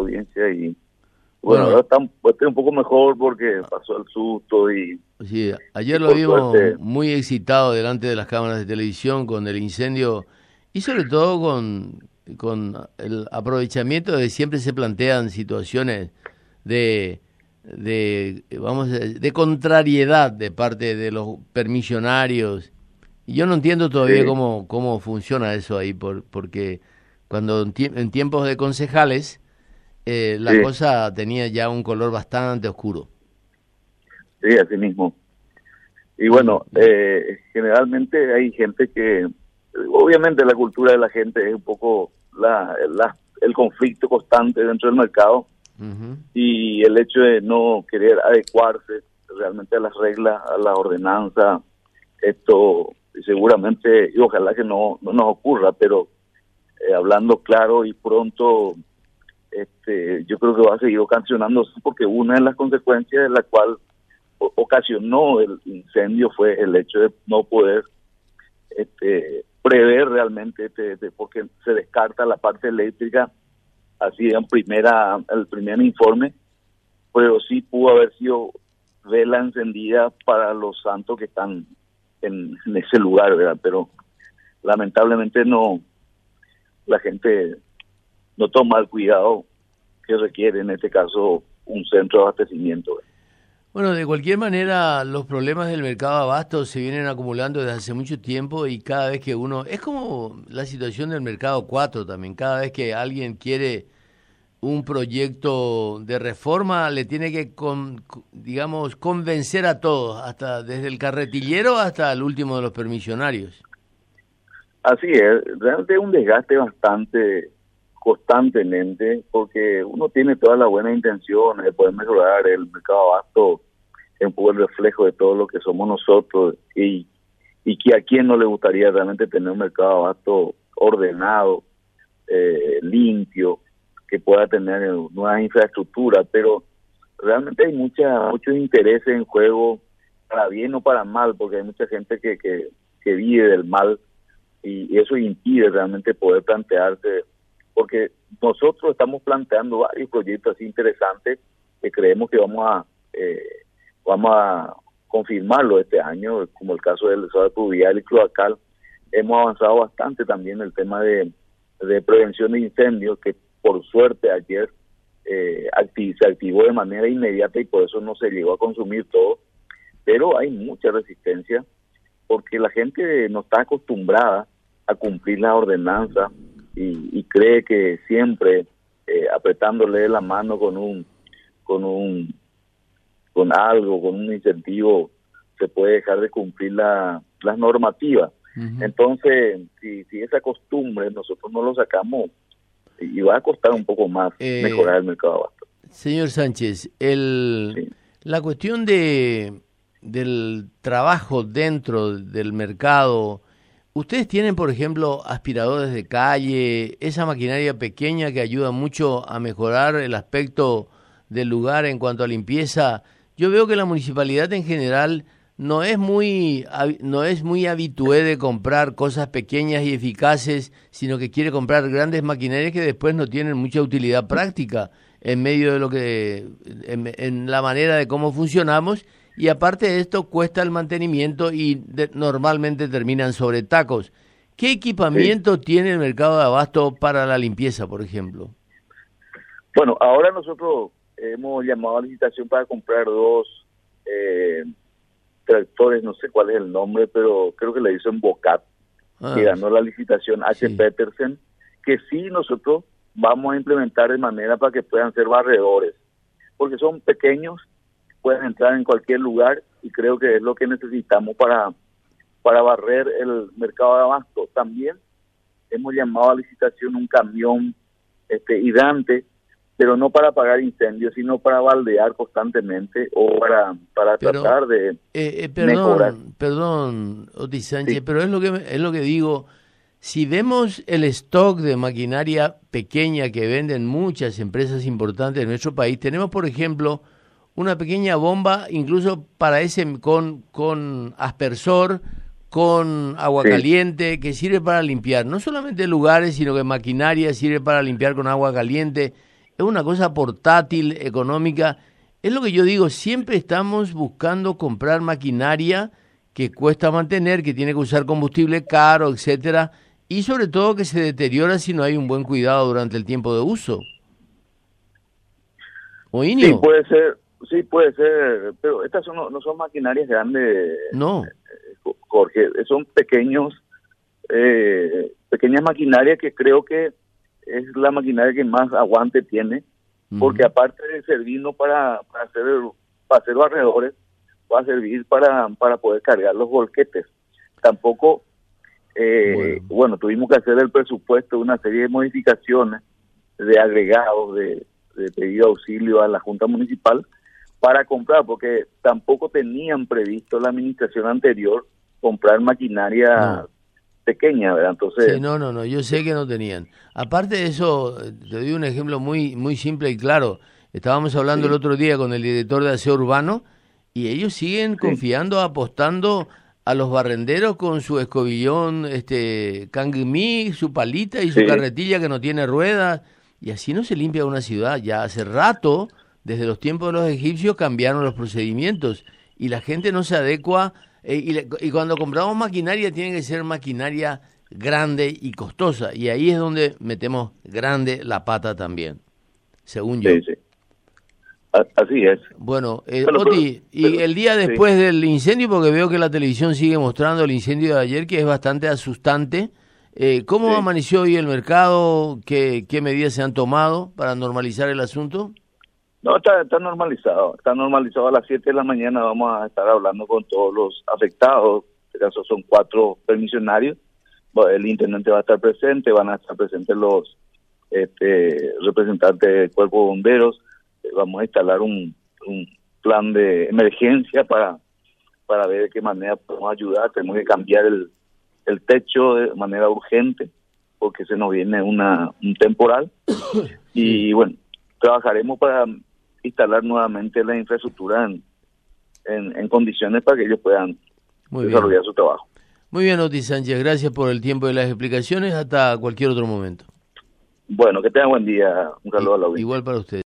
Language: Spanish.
audiencia y bueno, ahora estoy un poco mejor porque pasó el susto y... Sí, ayer y lo por vimos suerte, muy excitado delante de las cámaras de televisión con el incendio y sobre todo con el aprovechamiento de siempre se plantean situaciones de contrariedad de parte de los permisionarios. Y yo no entiendo todavía sí, cómo funciona eso ahí, porque cuando en tiempos de concejales la sí, cosa tenía ya un color bastante oscuro. sí, así mismo. Y Y, bueno, generalmente hay gente que, obviamente la cultura de la gente es un poco el conflicto constante dentro del mercado ujú. y el hecho de no querer adecuarse realmente a las reglas, a la ordenanza, esto seguramente, y ojalá que no nos ocurra, pero hablando claro y pronto, yo creo que va a seguir ocasionándose porque una de las consecuencias de la cual ocasionó el incendio fue el hecho de no poder prever realmente, porque se descarta la parte eléctrica, así en el primer informe, pero sí pudo haber sido vela encendida para los santos que están en ese lugar, ¿verdad? Pero lamentablemente la gente no toma el cuidado que requiere en este caso un centro de abastecimiento, ¿verdad? Bueno, de cualquier manera, los problemas del mercado de abastos se vienen acumulando desde hace mucho tiempo y cada vez que uno... Es como la situación del mercado 4 también. Cada vez que alguien quiere un proyecto de reforma, le tiene que, digamos, convencer a todos, hasta desde el carretillero hasta el último de los permisionarios. Así es, realmente es un desgaste bastante constantemente, porque uno tiene todas las buenas intenciones de poder mejorar el mercado de abasto, es un poco el reflejo de todo lo que somos nosotros, y que a quien no le gustaría realmente tener un mercado de abasto ordenado, limpio, que pueda tener nuevas infraestructuras, pero realmente hay muchos intereses en juego, para bien o para mal, porque hay mucha gente que vive del mal, y eso impide realmente poder plantearse, porque nosotros estamos planteando varios proyectos así interesantes que creemos que vamos a confirmarlo este año, como el caso del desagüe pluvial y cloacal. Hemos avanzado bastante también en el tema de prevención de incendios, que por suerte ayer se activó de manera inmediata y por eso no se llegó a consumir todo, pero hay mucha resistencia porque la gente no está acostumbrada a cumplir la ordenanza y cree que siempre apretándole la mano con algo, con un incentivo, se puede dejar de cumplir las normativas. Ujú. Entonces, si esa costumbre nosotros no lo sacamos, y va a costar un poco más Eh, mejorar el mercado de abasto. Señor Sánchez, Sí, la cuestión del trabajo dentro del mercado, ustedes tienen, por ejemplo, aspiradores de calle, esa maquinaria pequeña que ayuda mucho a mejorar el aspecto del lugar en cuanto a limpieza. Yo veo que la municipalidad en general no es muy habitué de comprar cosas pequeñas y eficaces, sino que quiere comprar grandes maquinarias que después no tienen mucha utilidad práctica en medio de en la manera de cómo funcionamos, y aparte de esto cuesta el mantenimiento y normalmente terminan sobre tacos. ¿Qué sí. equipamiento tiene el mercado de abasto para la limpieza, por ejemplo? Bueno, ahora nosotros hemos llamado a licitación para comprar dos eh, tractores, no sé cuál es el nombre, pero creo que le dicen Bocat, que Ah, ganó la licitación H. sí. Petersen, que sí nosotros vamos a implementar de manera para que puedan ser barredores, porque son pequeños, pueden entrar en cualquier lugar y creo que es lo que necesitamos para barrer el mercado de abasto. También hemos llamado a licitación un camión hidrante, pero no para apagar incendios, sino para baldear constantemente o para Pero, tratar de mejorar. perdón, Otis Sánchez, Sí, pero es lo que digo. Si vemos el stock de maquinaria pequeña que venden muchas empresas importantes de nuestro país, tenemos, por ejemplo, una pequeña bomba, incluso para con aspersor, con agua sí, caliente, que sirve para limpiar no solamente lugares, sino que maquinaria sirve para limpiar con agua caliente. es una cosa portátil, económica. Es lo que yo digo, siempre estamos buscando comprar maquinaria que cuesta mantener, que tiene que usar combustible caro, etcétera, y sobre todo que se deteriora si no hay un buen cuidado durante el tiempo de uso. ¿O Inio? Sí puede ser, pero estas no son maquinarias grandes, No. Jorge, son pequeñas maquinarias que creo que es la maquinaria que más aguante tiene, porque aparte de servirnos para hacer barredores, va a servir para poder cargar los volquetes. Tampoco, bueno, tuvimos que hacer el presupuesto de una serie de modificaciones de agregados, de pedido de auxilio a la Junta Municipal para comprar, porque tampoco tenían previsto la administración anterior comprar maquinaria pequeña, ¿verdad? Entonces, sí, no, yo sé que no tenían. Aparte de eso, te doy un ejemplo muy simple y claro. Estábamos hablando el otro día con el director de aseo urbano y ellos siguen confiando, apostando a los barrenderos con su escobillón, Kangmi, su palita y su carretilla que no tiene ruedas, y así no se limpia una ciudad. Ya hace rato, desde los tiempos de los egipcios, cambiaron los procedimientos y la gente no se adecua. Y cuando compramos maquinaria, tiene que ser maquinaria grande y costosa. Y ahí es donde metemos grande la pata también, según yo. Sí. Así es. Bueno, Oti, y el día después del incendio, porque veo que la televisión sigue mostrando el incendio de ayer, que es bastante asustante. ¿Cómo amaneció hoy el mercado? ¿Qué medidas se han tomado para normalizar el asunto? No, está normalizado. Está normalizado. A las 7 de la mañana vamos a estar hablando con todos los afectados. En este caso son 4 permisionarios. Bueno, el intendente va a estar presente, van a estar presentes los representantes del cuerpo de bomberos. Vamos a instalar un plan de emergencia para ver de qué manera podemos ayudar. Tenemos que cambiar el techo de manera urgente porque se nos viene un temporal. Y bueno, trabajaremos para instalar nuevamente la infraestructura en condiciones para que ellos puedan desarrollar su trabajo. Muy bien, Oti Sánchez, gracias por el tiempo y las explicaciones. Hasta cualquier otro momento. Bueno, que tengan buen día. Un saludo a la audiencia. Igual para usted.